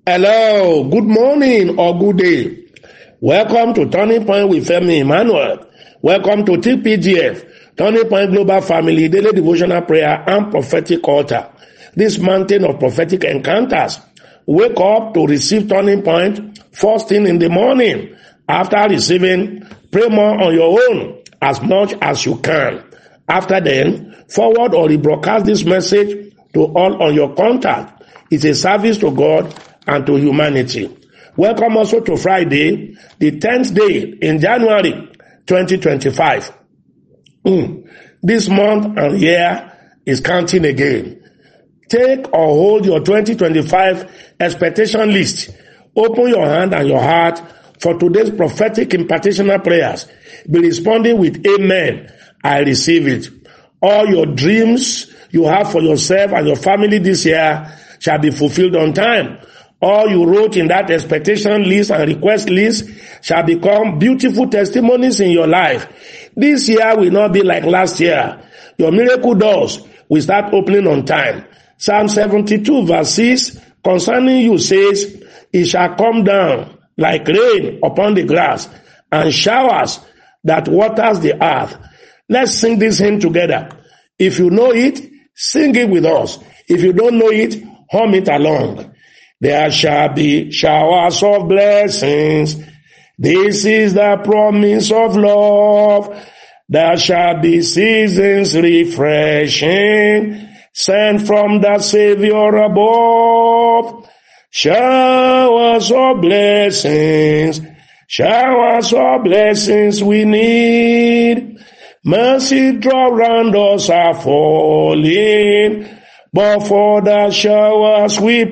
Hello, good morning or good day. Welcome to Turning Point with Femi Emmanuel. Welcome to TPGF, Turning Point Global Family Daily Devotional Prayer and Prophetic Altar. This mountain of prophetic encounters. Wake up to receive Turning Point first thing in the morning. After receiving, pray more on your own as much as you can. After then, forward or rebroadcast this message to all on your contact. It's a service to God and to humanity. Welcome also to Friday, the 10th day in January 2025. This month and year is counting again. Take or hold your 2025 expectation list. Open your hand and your heart for today's prophetic impartational prayers. Be responding with amen. I receive it. All your dreams you have for yourself and your family this year shall be fulfilled on time. All you wrote in that expectation list and request list shall become beautiful testimonies in your life. This year will not be like last year. Your miracle doors will start opening on time. Psalm 72 verse 6 concerning you says, it shall come down like rain upon the grass and showers that waters the earth. Let's sing this hymn together. If you know it, sing it with us. If you don't know it, hum it along. There shall be showers of blessings. This is the promise of love. There shall be seasons refreshing, sent from the Savior above. Showers of blessings we need. Mercy drop round us are falling, but for the showers we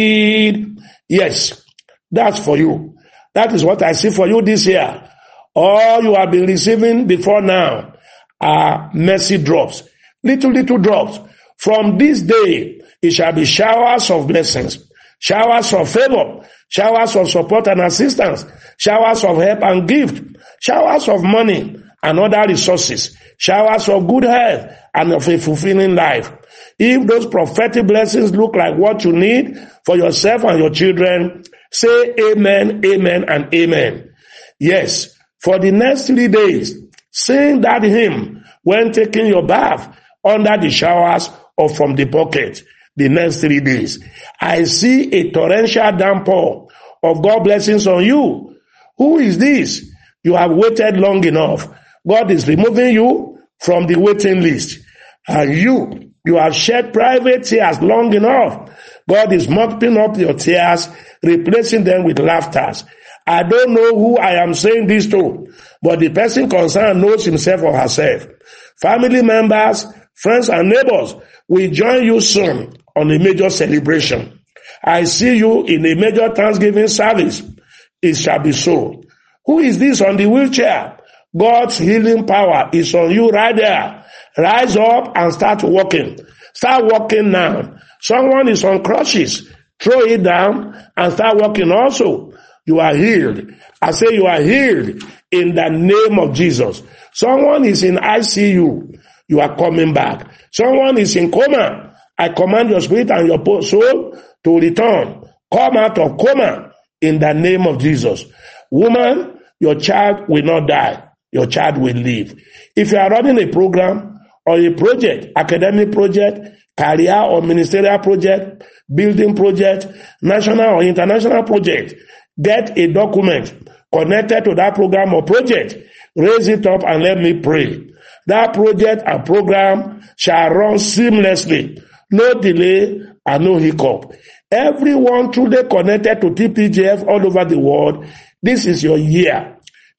plead. Yes, that's for you. That is what I see for you this year. All you have been receiving before now are mercy drops. Little drops. From this day, it shall be showers of blessings, showers of favor, showers of support and assistance, showers of help and gift, showers of money and other resources, showers of good health and of a fulfilling life. If those prophetic blessings look like what you need for yourself and your children, say amen, amen, and amen. Yes, for the next 3 days, sing that hymn when taking your bath under the showers or from the pocket. The next 3 days, I see a torrential downpour of God blessings on you. Who is this? You have waited long enough. God is removing you from the waiting list. And you have shed private tears long enough. God is mopping up your tears, replacing them with laughter. I don't know who I am saying this to, but the person concerned knows himself or herself. Family members, friends, and neighbors will join you soon on a major celebration. I see you in a major Thanksgiving service. It shall be so. Who is this on the wheelchair? God's healing power is on you right there. Rise up and start walking. Start walking now. Someone is on crutches. Throw it down and start walking also. You are healed. I say you are healed in the name of Jesus. Someone is in ICU. You are coming back. Someone is in coma. I command your spirit and your soul to return. Come out of coma in the name of Jesus. Woman, your child will not die. Your child will live. If you are running a program or a project, academic project, career or ministerial project, building project, national or international project, get a document connected to that program or project. Raise it up and let me pray. That project and program shall run seamlessly. No delay and no hiccup. Everyone truly connected to TPGF all over the world, this is your year.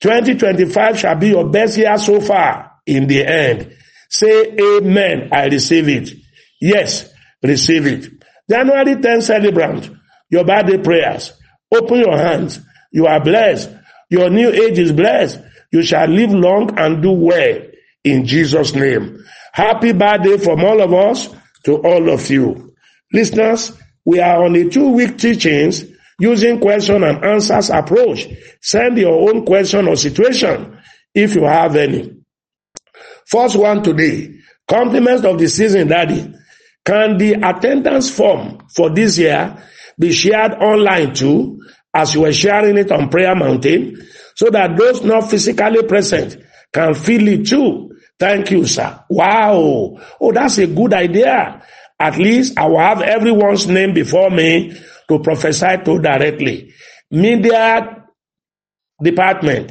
2025 shall be your best year so far in the end. Say amen. I receive it. Yes, receive it. January 10th celebrant, your birthday prayers. Open your hands. You are blessed. Your new age is blessed. You shall live long and do well in Jesus' name. Happy birthday from all of us to all of you. Listeners, we are on a 2-week teachings using question and answers approach. Send your own question or situation if you have any. First one today, compliments of the season, Daddy. Can the attendance form for this year be shared online too, as you were sharing it on Prayer Mountain, so that those not physically present can feel it too? Thank you, sir. Wow. Oh, that's a good idea. At least I will have everyone's name before me to prophesy to directly. Media department,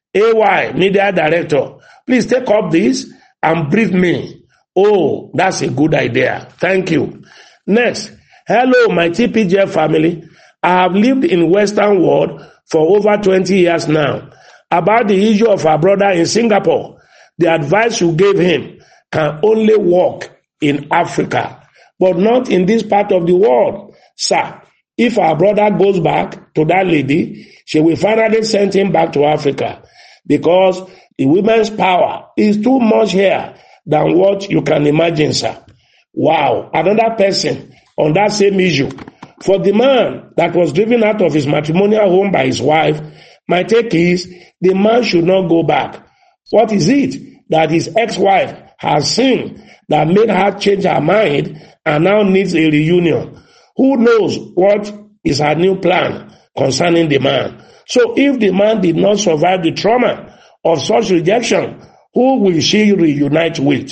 AY, media director, please take up this and brief me. Oh, that's a good idea. Thank you. Next. Hello, my TPGF family. I have lived in Western world for over 20 years now. About the issue of our brother in Singapore, the advice you gave him can only work in Africa, but not in this part of the world. Sir, if our brother goes back to that lady, she will finally send him back to Africa, because the women's power is too much here than what you can imagine, sir. Wow. Another person on that same issue. For the man that was driven out of his matrimonial home by his wife, my take is the man should not go back. What is it that his ex-wife has seen that made her change her mind and now needs a reunion? Who knows what is her new plan concerning the man? So if the man did not survive the trauma of such rejection, who will she reunite with?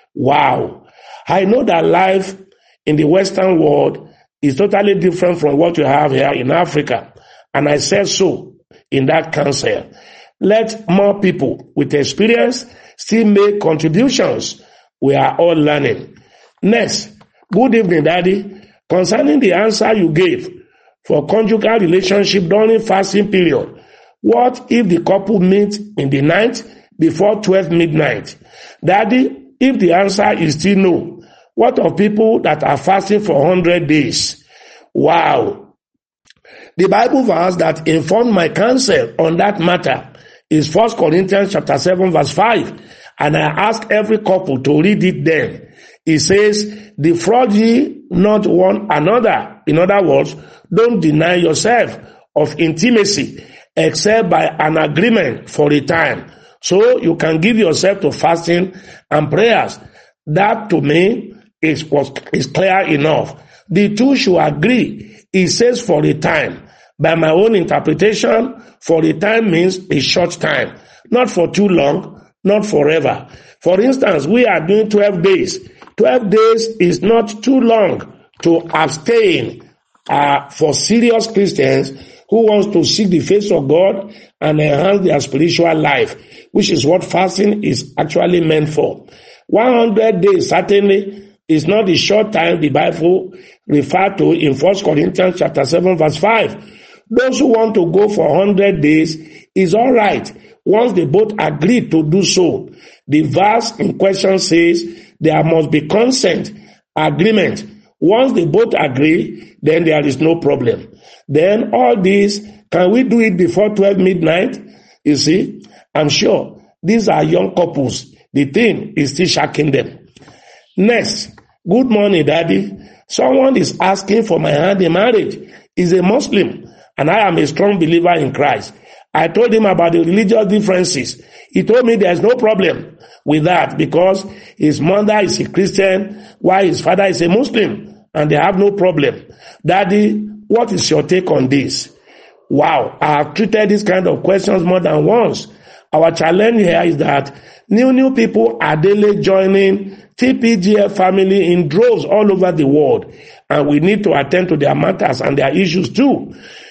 Wow. I know that life in the Western world is totally different from what you have here in Africa. And I said so in that council. Let more people with experience still make contributions. We are all learning. Next. Good evening, Daddy. Concerning the answer you gave for conjugal relationship during fasting period, what if the couple meet in the night before 12 midnight? Daddy, if the answer is still no, what of people that are fasting for 100 days? Wow. The Bible verse that informed my counsel on that matter is 1 Corinthians chapter 7 verse 5. And I ask every couple to read it then. It says, defraud ye not one another. In other words, don't deny yourself of intimacy except by an agreement for a time. So you can give yourself to fasting and prayers. That to me is clear enough. The two should agree. It says for a time. By my own interpretation, for a time means a short time. Not for too long, not forever. For instance, we are doing 12 days. 12 days is not too long to abstain for serious Christians who wants to seek the face of God and enhance their spiritual life, which is what fasting is actually meant for. 100 days certainly is not the short time the Bible referred to in 1 Corinthians chapter 7 verse 5. Those who want to go for 100 days is all right once they both agree to do so. The verse in question says there must be consent, agreement. Once they both agree, then there is no problem. Then all this, can we do it before 12 midnight? You see, I'm sure these are young couples. The thing is still shocking them. Next, good morning, Daddy. Someone is asking for my hand in marriage. He's a Muslim, and I am a strong believer in Christ. I told him about the religious differences. He told me there's no problem with that because his mother is a Christian while his father is a Muslim, and they have no problem. Daddy, what is your take on this? Wow, I have treated these kind of questions more than once. Our challenge here is that new people are daily joining TPGF family in droves all over the world, and we need to attend to their matters and their issues too.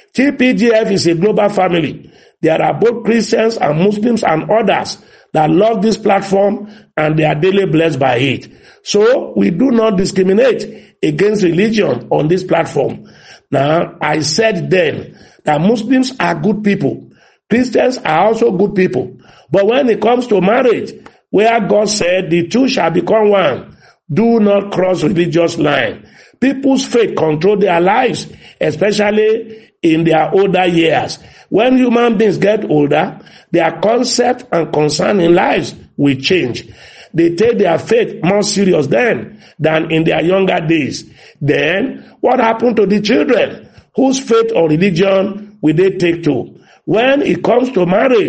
TPGF is a global family. There are both Christians and Muslims and others that love this platform and they are daily blessed by it. So we do not discriminate against religion on this platform. Now, I said then that Muslims are good people. Christians are also good people. But when it comes to marriage, where God said the two shall become one, do not cross religious line. People's faith control their lives, especially in their older years. When human beings get older, their concept and concern in lives will change. They take their faith more serious then than in their younger days. Then, what happened to the children? Whose faith or religion will they take to? When it comes to marriage,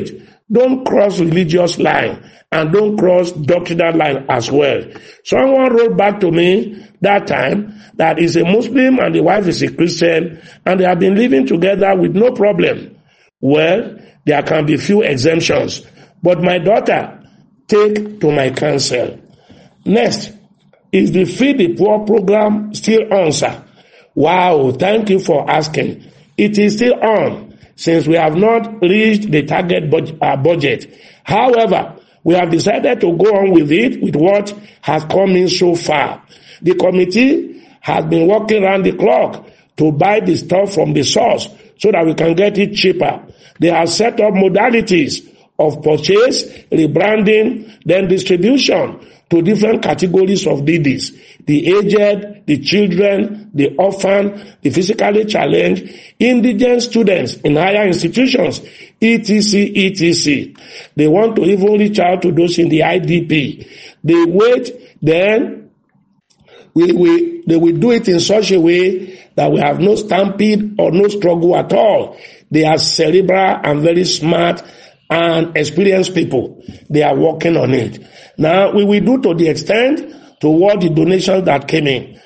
Don't cross religious line and don't cross doctrinal line as well. Someone wrote back to me that time that is a Muslim and the wife is a Christian and they have been living together with no problem. Well, there can be few exemptions, but my daughter, take to my counsel. Next, is the Feed the Poor program still on, sir? Wow, thank you for asking. It is still on since we have not reached the target budget. However, we have decided to go on with it with what has come in so far. The committee has been working around the clock to buy the stuff from the source so that we can get it cheaper. They have set up modalities of purchase, rebranding, then distribution to different categories of needies. The aged, the children, the orphan, the physically challenged, indigent students in higher institutions, etc., etc. They want to even reach out to those in the IDP. They wait, then they will do it in such a way that we have no stampede or no struggle at all. They are cerebral and very smart and experienced people. They are working on it. Now, we will do to the extent toward the donations that came in.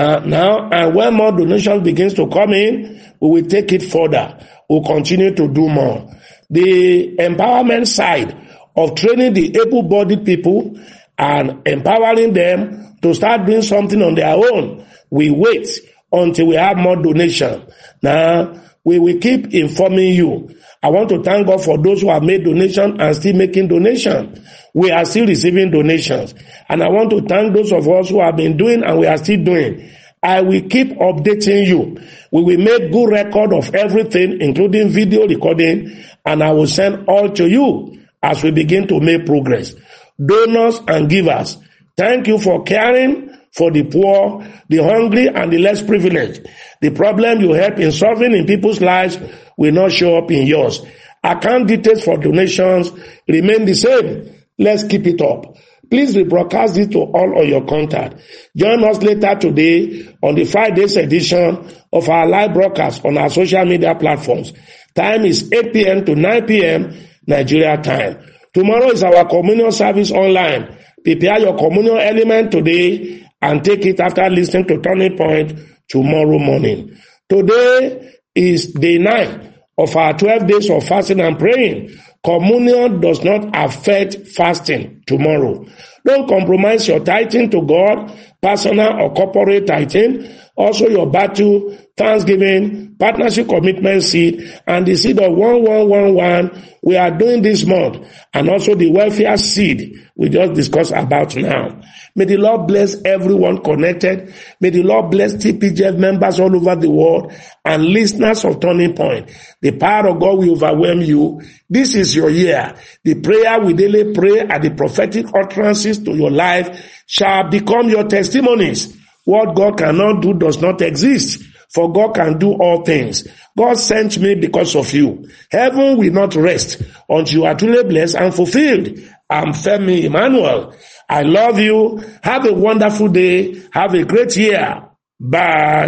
And when more donations begins to come in, we will take it further. We'll continue to do more. The empowerment side of training the able-bodied people and empowering them to start doing something on their own, we wait until we have more donation. Now, we will keep informing you. I want to thank God for those who have made donation and still making donation. We are still receiving donations. And I want to thank those of us who have been doing and we are still doing. I will keep updating you. We will make good record of everything, including video recording, and I will send all to you as we begin to make progress. Donors and givers, thank you for caring for the poor, the hungry, and the less privileged. The problem you help in solving in people's lives will not show up in yours. Account details for donations remain the same. Let's keep it up. Please rebroadcast it to all of your contact. Join us later today on the Friday's edition of our live broadcast on our social media platforms. Time is 8 p.m. to 9 p.m. Nigeria time. Tomorrow is our communion service online. Prepare your communion element today and take it after listening to Turning Point tomorrow morning. Today is day 9 of our 12 days of fasting and praying. Communion does not affect fasting tomorrow. Don't compromise your tithing to God, personal or corporate tithing. Also your battle, thanksgiving, partnership commitment seed, and the seed of 1111 we are doing this month, and also the welfare seed we just discussed about now. May the Lord bless everyone connected. May the Lord bless TPGF members all over the world and listeners of Turning Point. The power of God will overwhelm you. This is your year. The prayer we daily pray and the prophetic utterances to your life shall become your testimonies. What God cannot do does not exist, for God can do all things. God sent me because of you. Heaven will not rest until you are truly blessed and fulfilled. I'm Femi Emmanuel. I love you. Have a wonderful day. Have a great year. Bye.